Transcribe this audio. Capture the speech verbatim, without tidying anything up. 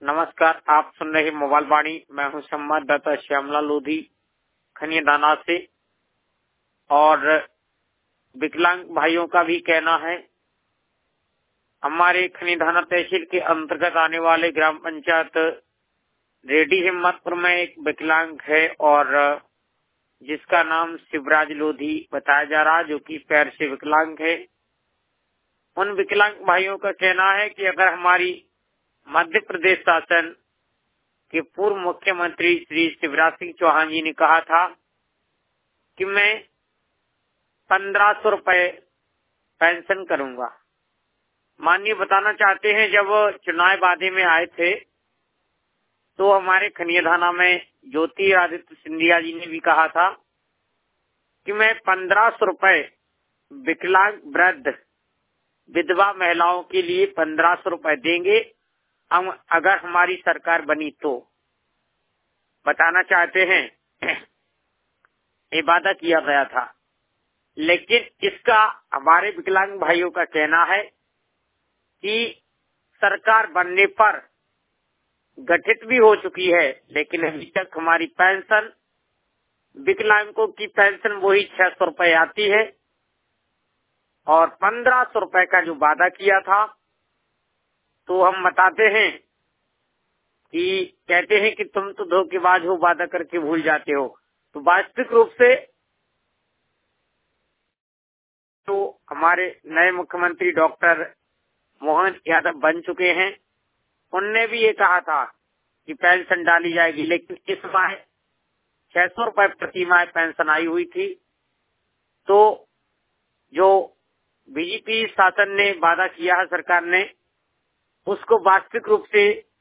नमस्कार, आप सुन रहे मोबाइल वाणी। मैं हूं संवाददाता श्यामला लोधी खनियादाना से। और विकलांग भाइयों का भी कहना है, हमारे खनियादाना तहसील के अंतर्गत आने वाले ग्राम पंचायत रेडी हिम्मतपुर में एक विकलांग है और जिसका नाम शिवराज लोधी बताया जा रहा है, जो कि पैर से विकलांग है। उन विकलांग भाइयों का कहना है कि अगर हमारी मध्य प्रदेश शासन के पूर्व मुख्यमंत्री श्री शिवराज सिंह चौहान जी ने कहा था कि मैं पंद्रह सौ रुपए पेंशन करूंगा। माननीय बताना चाहते हैं, जब चुनाव वादे में आए थे तो हमारे खनियादाना में ज्योतिरादित्य सिंधिया जी ने भी कहा था कि मैं पंद्रह सौ रुपए विकलांग वृद्ध विधवा महिलाओं के लिए पंद्रह सौ रुपए देंगे हम अगर हमारी सरकार बनी तो। बताना चाहते हैं, ये वादा किया गया था, लेकिन इसका हमारे विकलांग भाइयों का कहना है कि सरकार बनने पर गठित भी हो चुकी है, लेकिन अभी तक हमारी पेंशन, विकलांगों की पेंशन वही छह सौ रुपए आती है और पंद्रह सौ रुपए का जो वादा किया था, तो हम बताते हैं कि कहते हैं कि तुम तो धोखेबाज हो, वादा करके भूल जाते हो। तो वास्तविक रूप से तो हमारे नए मुख्यमंत्री डॉक्टर मोहन यादव बन चुके हैं। उनने भी ये कहा था कि पेंशन डाली जाएगी, लेकिन इस माह छह सौ रुपए प्रति माह पेंशन आई हुई थी। तो जो बीजेपी शासन ने वादा किया है सरकार ने, उसको वास्तविक रूप से